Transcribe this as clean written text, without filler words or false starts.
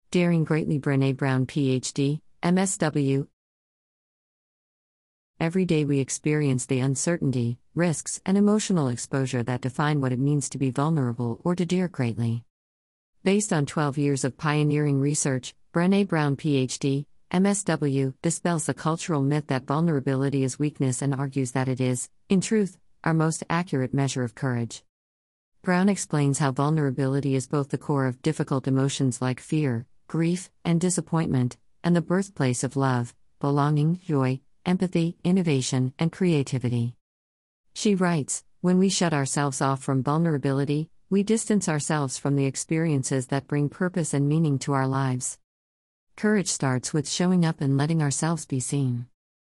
Daring Greatly. Brené Brown, Ph.D., MSW. Every day we experience the uncertainty, risks, and emotional exposure that define what it means to be vulnerable or to dare greatly. Based on 12 years of pioneering research, Brené Brown, Ph.D., MSW, dispels the cultural myth that vulnerability is weakness and argues that it is, in truth, our most accurate measure of courage. Brown explains how vulnerability is both the core of difficult emotions like fear, grief, and disappointment, and the birthplace of love, belonging, joy, empathy, innovation, and creativity. She writes, "When we shut ourselves off from vulnerability, we distance ourselves from the experiences that bring purpose and meaning to our lives. Courage starts with showing up and letting ourselves be seen."